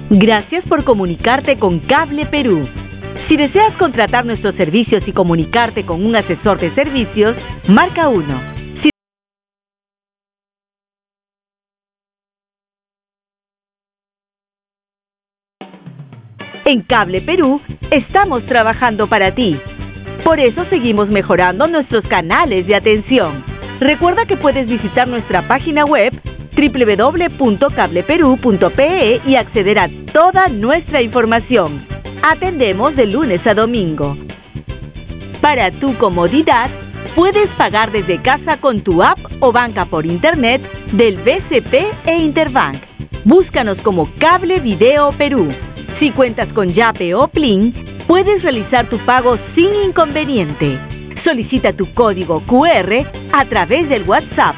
Gracias por comunicarte con Cable Perú. Si deseas contratar nuestros servicios y comunicarte con un asesor de servicios, marca 1. En Cable Perú estamos trabajando para ti. Por eso seguimos mejorando nuestros canales de atención. Recuerda que puedes visitar nuestra página web www.cableperu.pe y acceder a toda nuestra información. Atendemos de lunes a domingo. Para tu comodidad, puedes pagar desde casa con tu app o banca por internet del BCP e Interbank. Búscanos como Cable Video Perú. Si cuentas con Yape o Plin, puedes realizar tu pago sin inconveniente. Solicita tu código QR a través del WhatsApp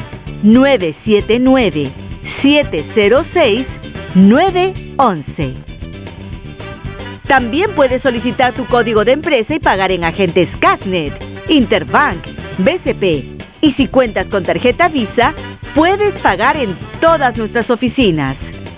979-706-911. También puedes solicitar tu código de empresa y pagar en agentes Casnet, Interbank, BCP. Y si cuentas con tarjeta Visa, puedes pagar en todas nuestras oficinas.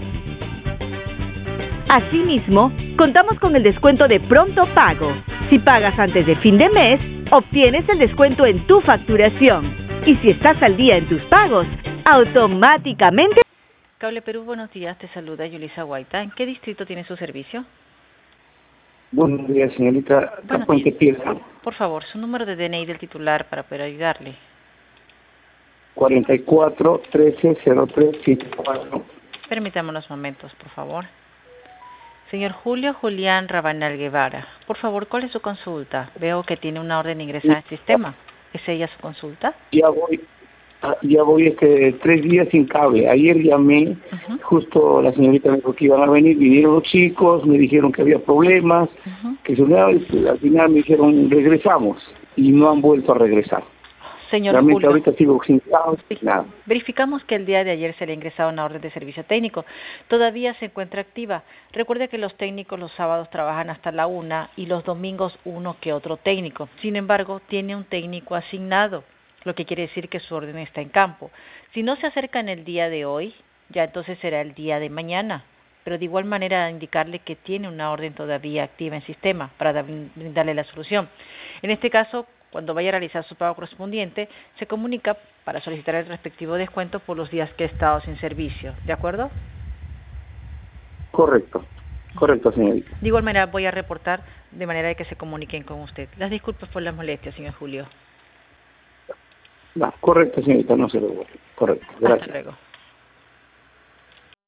Asimismo, contamos con el descuento de pronto pago. Si pagas antes de fin de mes, obtienes el descuento en tu facturación. Y si estás al día en tus pagos, automáticamente... Cable Perú, buenos días. Te saluda Yulisa Guaita. ¿En qué distrito tiene su servicio? Buenos días, señorita. Puente Piedra. Por favor, su número de DNI del titular para poder ayudarle. 44 13 03 74. Permítame unos momentos, por favor. Señor Julio Julián Rabanal Guevara, por favor, ¿cuál es su consulta? Veo que tiene una orden ingresada al sistema. ¿Es ella su consulta? Ya voy 3 días sin cable. Ayer llamé, justo la señorita me dijo que iban a venir, vinieron los chicos, me dijeron que había problemas, que al final me dijeron regresamos y no han vuelto a regresar. Señor Realmente Julio, ahorita sigo sin cable, nada. Verificamos que el día de ayer se le ha ingresado una orden de servicio técnico. Todavía se encuentra activa. Recuerde que los técnicos los sábados trabajan hasta la 1 y los domingos uno que otro técnico. Sin embargo, tiene un técnico asignado, lo que quiere decir que su orden está en campo. Si no se acerca en el día de hoy, ya entonces será el día de mañana. Pero de igual manera indicarle que tiene una orden todavía activa en sistema para brindarle la solución. En este caso, cuando vaya a realizar su pago correspondiente, se comunica para solicitar el respectivo descuento por los días que ha estado sin servicio. ¿De acuerdo? Correcto, señorita. De igual manera voy a reportar de manera de que se comuniquen con usted. Las disculpas por las molestias, señor Julio. Correcto, señorita, no se lo voy. Correcto, gracias. Hasta luego.